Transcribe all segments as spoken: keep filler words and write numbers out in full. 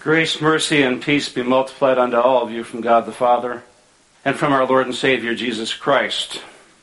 Grace, mercy, and peace be multiplied unto all of you from God the Father and from our Lord and Savior Jesus Christ.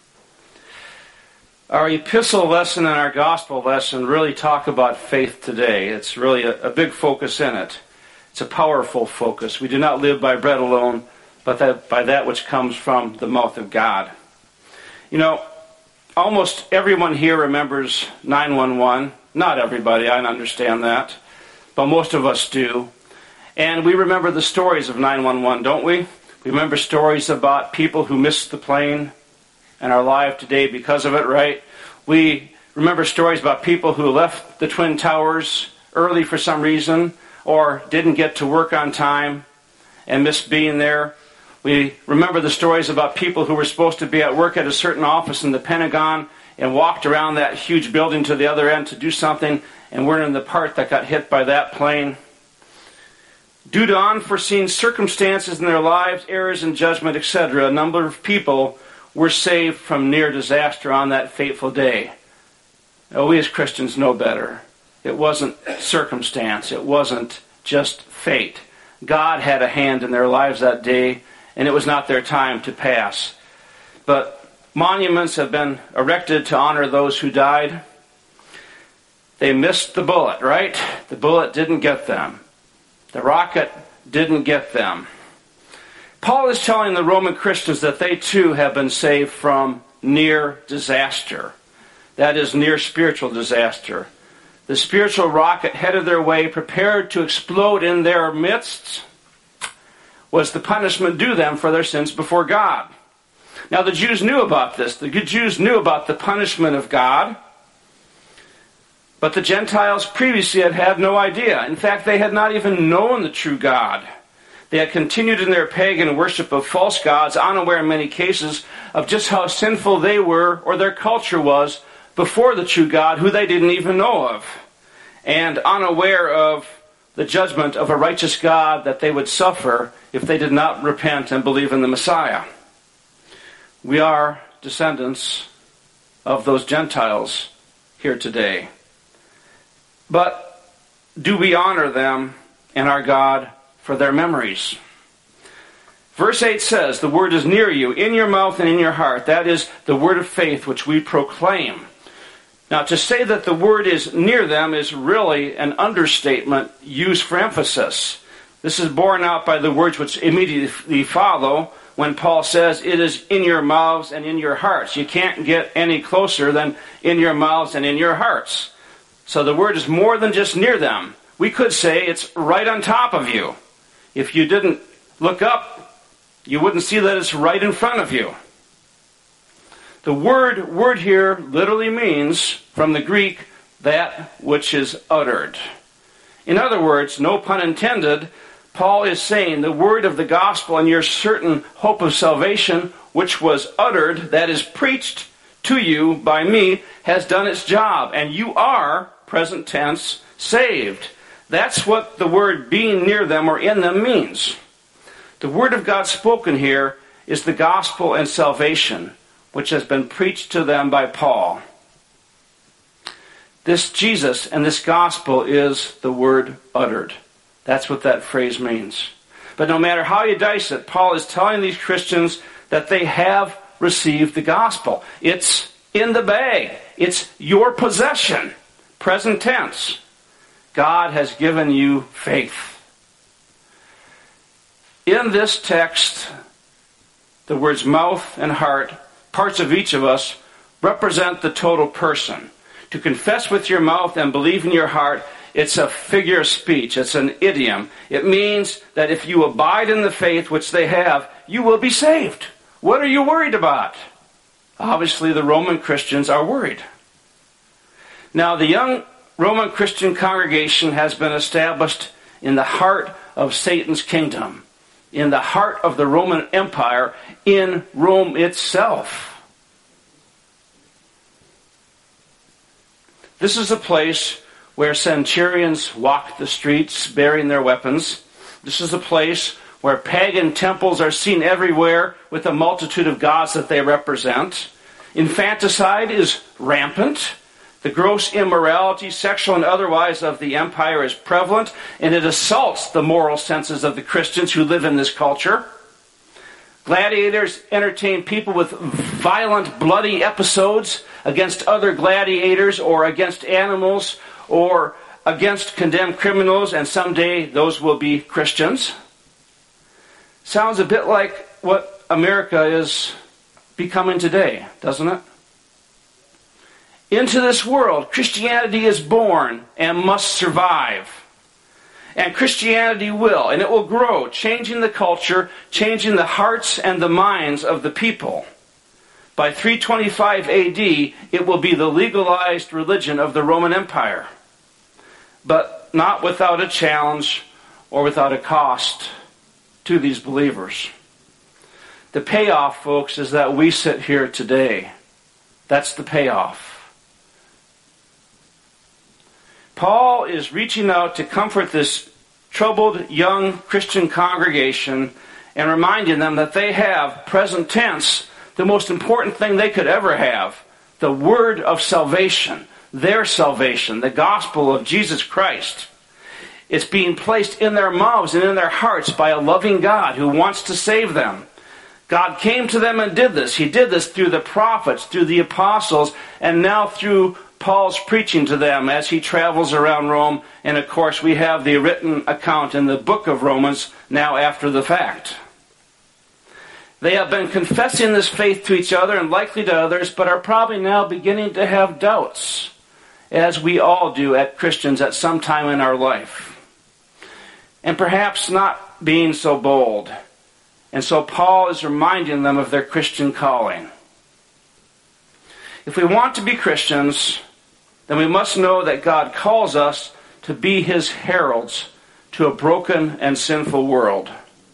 Our epistle lesson and our gospel lesson really talk about faith today. It's really a, a big focus in it. It's a powerful focus. We do not live by bread alone, but that, by that which comes from the mouth of God. You know, almost everyone here remembers nine one one. Not everybody, I understand that. But most of us do. And we remember the stories of nine one one, don't we? We remember stories about people who missed the plane and are alive today because of it, right? We remember stories about people who left the Twin Towers early for some reason or didn't get to work on time and missed being there. We remember the stories about people who were supposed to be at work at a certain office in the Pentagon and walked around that huge building to the other end to do something and weren't in the part that got hit by that plane. Due to unforeseen circumstances in their lives, errors in judgment, et cetera, a number of people were saved from near disaster on that fateful day. Now, we as Christians know better. It wasn't circumstance. It wasn't just fate. God had a hand in their lives that day, and it was not their time to pass. But monuments have been erected to honor those who died. They missed the bullet, right? The bullet didn't get them. The rocket didn't get them. Paul is telling the Roman Christians that they too have been saved from near disaster. That is near spiritual disaster. The spiritual rocket headed their way, prepared to explode in their midst, was the punishment due them for their sins before God. Now the Jews knew about this. The Jews knew about the punishment of God. But the Gentiles previously had had no idea. In fact, they had not even known the true God. They had continued in their pagan worship of false gods, unaware in many cases of just how sinful they were or their culture was before the true God, who they didn't even know of, and unaware of the judgment of a righteous God that they would suffer if they did not repent and believe in the Messiah. We are descendants of those Gentiles here today. But do we honor them and our God for their memories? Verse eight says, the word is near you, in your mouth and in your heart. That is the word of faith which we proclaim. Now, to say that the word is near them is really an understatement used for emphasis. This is borne out by the words which immediately follow when Paul says, it is in your mouths and in your hearts. You can't get any closer than in your mouths and in your hearts. So the word is more than just near them. We could say it's right on top of you. If you didn't look up, you wouldn't see that it's right in front of you. The word word here literally means, from the Greek, that which is uttered. In other words, no pun intended, Paul is saying the word of the gospel and your certain hope of salvation, which was uttered, that is preached to you by me, has done its job, and you are, present tense, saved. That's what the word being near them or in them means. The word of God spoken here is the gospel and salvation, which has been preached to them by Paul. This Jesus and this gospel is the word uttered. That's what that phrase means. But no matter how you dice it, Paul is telling these Christians that they have received the gospel. It's in the bag. It's your possession. Present tense. God has given you faith. In this text, the words mouth and heart, parts of each of us, represent the total person. To confess with your mouth and believe in your heart, it's a figure of speech. It's an idiom. It means that if you abide in the faith which they have, you will be saved. What are you worried about? Obviously, the Roman Christians are worried. Now, the young Roman Christian congregation has been established in the heart of Satan's kingdom, in the heart of the Roman Empire, in Rome itself. This is a place where centurions walk the streets bearing their weapons. This is a place where pagan temples are seen everywhere with a multitude of gods that they represent. Infanticide is rampant. The gross immorality, sexual and otherwise, of the empire is prevalent, and it assaults the moral senses of the Christians who live in this culture. Gladiators entertain people with violent, bloody episodes against other gladiators or against animals or against condemned criminals, and someday those will be Christians. Sounds a bit like what America is becoming today, doesn't it? Into this world, Christianity is born and must survive. And Christianity will, and it will grow, changing the culture, changing the hearts and the minds of the people. By three twenty-five A D, it will be the legalized religion of the Roman Empire. But not without a challenge or without a cost to these believers. The payoff, folks, is that we sit here today. That's the payoff. Paul is reaching out to comfort this troubled young Christian congregation and reminding them that they have, present tense, the most important thing they could ever have, the word of salvation, their salvation, the gospel of Jesus Christ. It's being placed in their mouths and in their hearts by a loving God who wants to save them. God came to them and did this. He did this through the prophets, through the apostles, and now through Paul's preaching to them as he travels around Rome. And of course, we have the written account in the book of Romans now after the fact. They have been confessing this faith to each other and likely to others, but are probably now beginning to have doubts, as we all do at Christians at some time in our life. And perhaps not being so bold. And so Paul is reminding them of their Christian calling. If we want to be Christians, then we must know that God calls us to be His heralds to a broken and sinful world.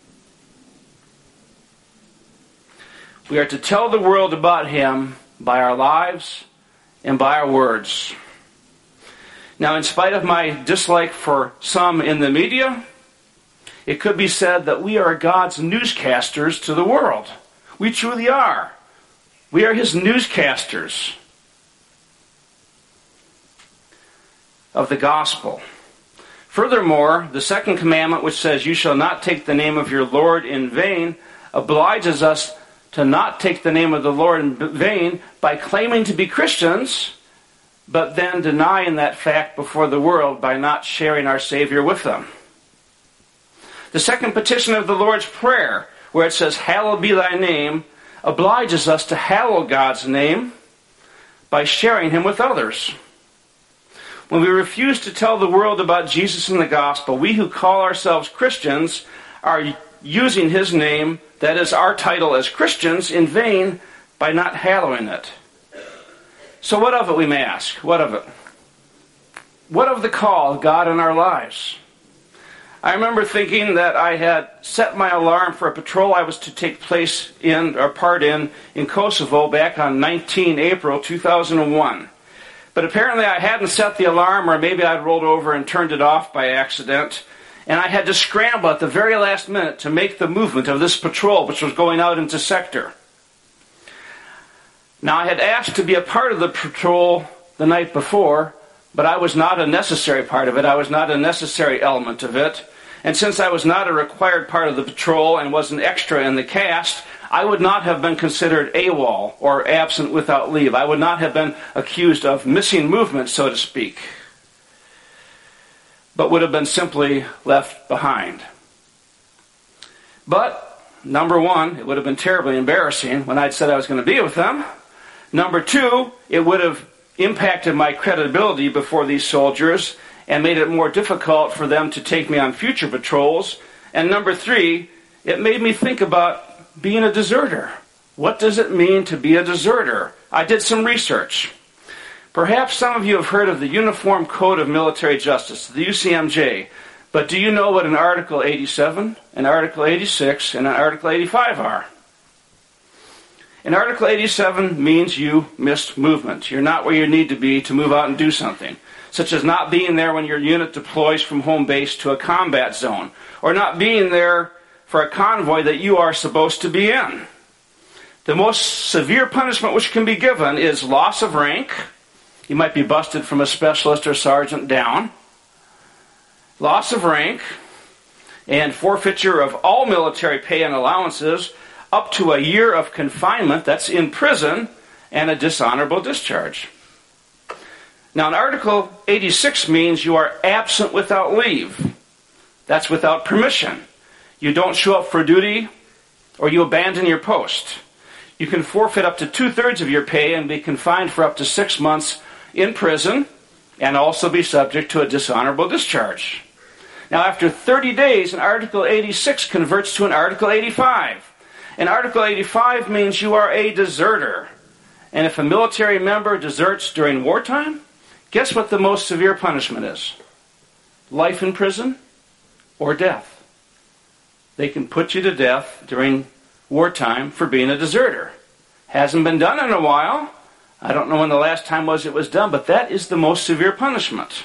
We are to tell the world about Him by our lives and by our words. Now, in spite of my dislike for some in the media, it could be said that we are God's newscasters to the world. We truly are. We are His newscasters of the gospel. Furthermore, the second commandment, which says, "You shall not take the name of your Lord in vain," obliges us to not take the name of the Lord in vain by claiming to be Christians, but then denying that fact before the world by not sharing our Savior with them. The second petition of the Lord's Prayer, where it says, "Hallowed be thy name," obliges us to hallow God's name by sharing Him with others. When we refuse to tell the world about Jesus and the gospel, we who call ourselves Christians are using His name, that is our title as Christians, in vain by not hallowing it. So what of it, we may ask? What of it? What of the call of God in our lives? I remember thinking that I had set my alarm for a patrol I was to take place in, or part in, in Kosovo back on the nineteenth of April two thousand one. But apparently I hadn't set the alarm, or maybe I'd rolled over and turned it off by accident. And I had to scramble at the very last minute to make the movement of this patrol, which was going out into sector. Now, I had asked to be a part of the patrol the night before, but I was not a necessary part of it. I was not a necessary element of it. And since I was not a required part of the patrol and was an extra in the cast, I would not have been considered AWOL, or absent without leave. I would not have been accused of missing movement, so to speak, but would have been simply left behind. But, number one, it would have been terribly embarrassing when I'd said I was going to be with them. Number two, it would have impacted my credibility before these soldiers and made it more difficult for them to take me on future patrols. And number three, it made me think about being a deserter. What does it mean to be a deserter? I did some research. Perhaps some of you have heard of the Uniform Code of Military Justice, the U C M J, but do you know what an Article eighty-seven, an Article eighty-six, and an Article eighty-five are? An Article eighty-seven means you missed movement. You're not where you need to be to move out and do something, such as not being there when your unit deploys from home base to a combat zone, or not being there for a convoy that you are supposed to be in. The most severe punishment which can be given is loss of rank, You might be busted from a specialist or sergeant down. Loss of rank and forfeiture of all military pay and allowances, up to a year of confinement, that's in prison, and a dishonorable discharge. Now, in Article eighty-six means you are absent without leave. That's without permission. You don't show up for duty, or you abandon your post. You can forfeit up to two-thirds of your pay and be confined for up to six months in prison, and also be subject to a dishonorable discharge. Now, after thirty days, an Article eighty-six converts to an Article eighty-five. And Article eighty-five means you are a deserter. And if a military member deserts during wartime, guess what the most severe punishment is? Life in prison or death. They can put you to death during wartime for being a deserter. Hasn't been done in a while. I don't know when the last time was it was done, but that is the most severe punishment.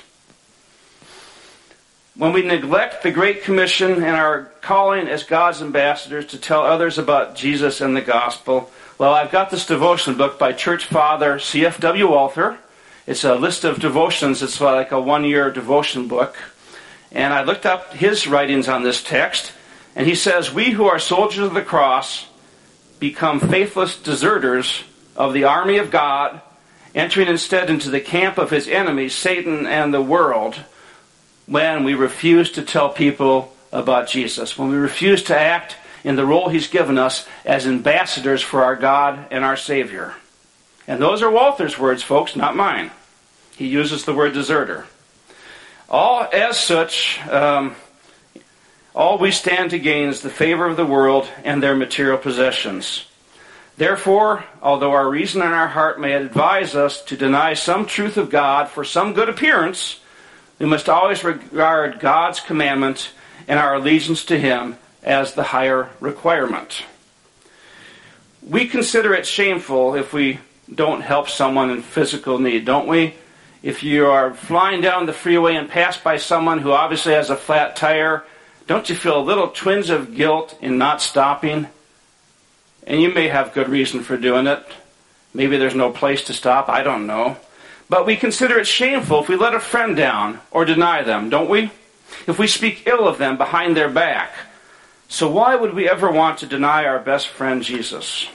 When we neglect the Great Commission and our calling as God's ambassadors to tell others about Jesus and the gospel, well, I've got this devotion book by Church Father C F W Walther. It's a list of devotions. It's like a one-year devotion book. And I looked up his writings on this text, and he says, "We who are soldiers of the cross become faithless deserters of the army of God, entering instead into the camp of his enemies, Satan and the world, when we refuse to tell people about Jesus, when we refuse to act in the role he's given us as ambassadors for our God and our Savior." And those are Walther's words, folks, not mine. He uses the word deserter. All as such, um, all we stand to gain is the favor of the world and their material possessions. Therefore, although our reason and our heart may advise us to deny some truth of God for some good appearance, we must always regard God's commandment and our allegiance to him as the higher requirement. We consider it shameful if we don't help someone in physical need, don't we? If you are flying down the freeway and pass by someone who obviously has a flat tire, don't you feel a little twinge of guilt in not stopping? And you may have good reason for doing it. Maybe there's no place to stop, I don't know. But we consider it shameful if we let a friend down or deny them, don't we? If we speak ill of them behind their back. So why would we ever want to deny our best friend Jesus?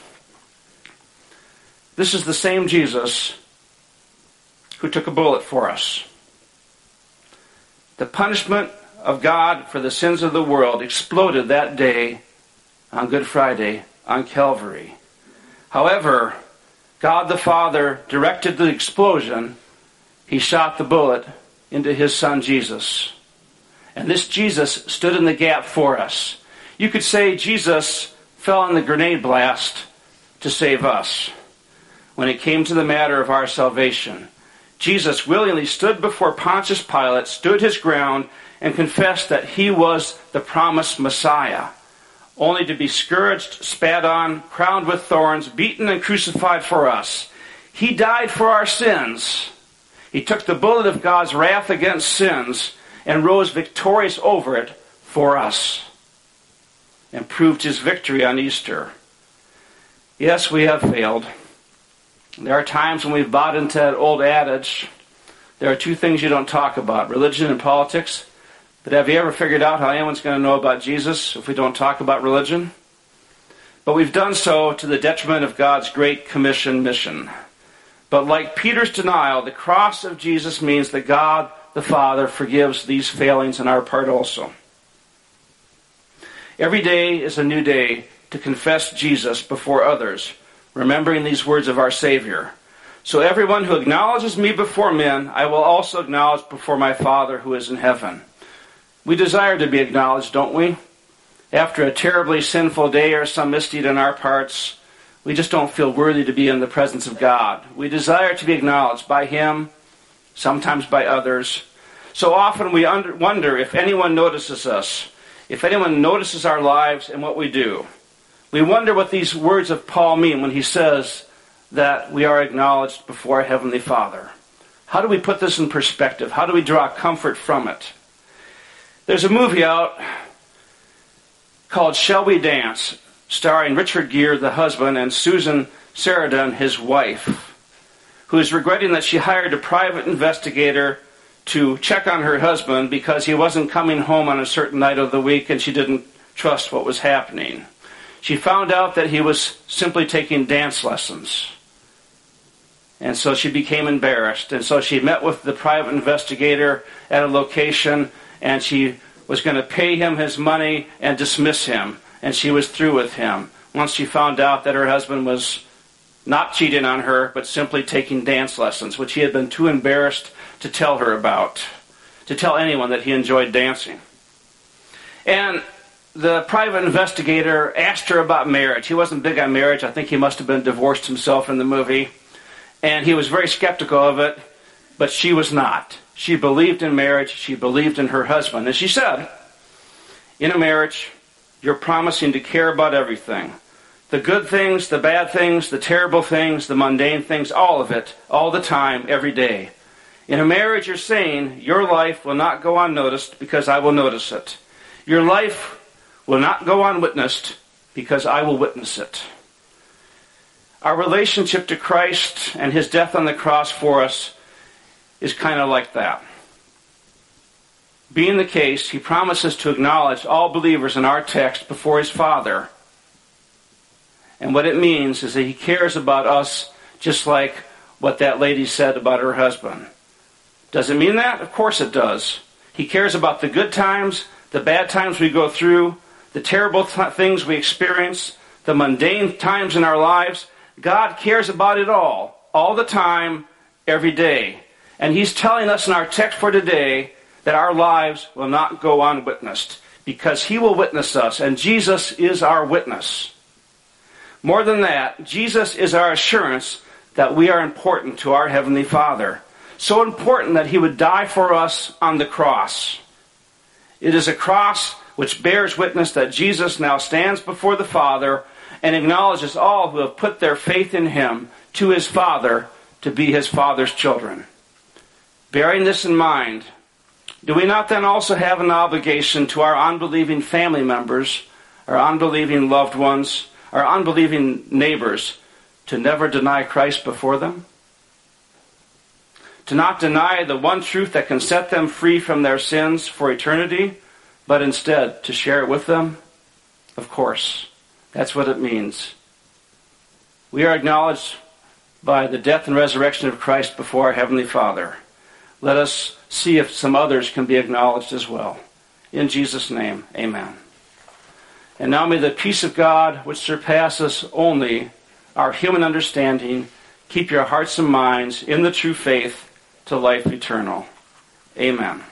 This is the same Jesus who took a bullet for us. The punishment of God for the sins of the world exploded that day on Good Friday on Calvary. However, God the Father directed the explosion. He shot the bullet into his Son Jesus. And this Jesus stood in the gap for us. You could say Jesus fell in the grenade blast to save us. When it came to the matter of our salvation, Jesus willingly stood before Pontius Pilate, stood his ground, and confessed that he was the promised Messiah, only to be scourged, spat on, crowned with thorns, beaten and crucified for us. He died for our sins. He took the bullet of God's wrath against sins and rose victorious over it for us, and proved his victory on Easter. Yes, we have failed. There are times when we've bought into that old adage, there are two things you don't talk about, religion and politics. But have you ever figured out how anyone's going to know about Jesus if we don't talk about religion? But we've done so to the detriment of God's Great Commission mission. But like Peter's denial, the cross of Jesus means that God the Father forgives these failings on our part also. Every day is a new day to confess Jesus before others, remembering these words of our Savior. So everyone who acknowledges me before men, I will also acknowledge before my Father who is in heaven. We desire to be acknowledged, don't we? After a terribly sinful day or some misdeed on our parts, we just don't feel worthy to be in the presence of God. We desire to be acknowledged by him, sometimes by others. So often we under, wonder if anyone notices us, if anyone notices our lives and what we do. We wonder what these words of Paul mean when he says that we are acknowledged before our Heavenly Father. How do we put this in perspective? How do we draw comfort from it? There's a movie out called Shall We Dance, starring Richard Gere, the husband, and Susan Sarandon, his wife, who is regretting that she hired a private investigator to check on her husband because he wasn't coming home on a certain night of the week and she didn't trust what was happening. She found out that he was simply taking dance lessons. And so she became embarrassed. And so she met with the private investigator at a location, and she was going to pay him his money and dismiss him. And she was through with him once she found out that her husband was not cheating on her, but simply taking dance lessons, which he had been too embarrassed to tell her about, to tell anyone that he enjoyed dancing. And the private investigator asked her about marriage. He wasn't big on marriage. I think he must have been divorced himself in the movie. And he was very skeptical of it, but she was not. She believed in marriage. She believed in her husband. And she said, in a marriage, you're promising to care about everything. The good things, the bad things, the terrible things, the mundane things, all of it, all the time, every day. In a marriage, you're saying, your life will not go unnoticed because I will notice it. Your life will not go unwitnessed because I will witness it. Our relationship to Christ and his death on the cross for us is kind of like that. Being the case, he promises to acknowledge all believers in our text before his Father. And what it means is that he cares about us just like what that lady said about her husband. Does it mean that? Of course it does. He cares about the good times, the bad times we go through, the terrible th- things we experience, the mundane times in our lives. God cares about it all, all the time, every day. And he's telling us in our text for today that our lives will not go unwitnessed because he will witness us, and Jesus is our witness. More than that, Jesus is our assurance that we are important to our Heavenly Father. So important that he would die for us on the cross. It is a cross which bears witness that Jesus now stands before the Father and acknowledges all who have put their faith in him to his Father to be his Father's children. Bearing this in mind, do we not then also have an obligation to our unbelieving family members, our unbelieving loved ones, our unbelieving neighbors, to never deny Christ before them? To not deny the one truth that can set them free from their sins for eternity, but instead to share it with them? Of course. That's what it means. We are acknowledged by the death and resurrection of Christ before our Heavenly Father. Let us see if some others can be acknowledged as well. In Jesus' name, amen. And now may the peace of God, which surpasses only our human understanding, keep your hearts and minds in the true faith to life eternal. Amen.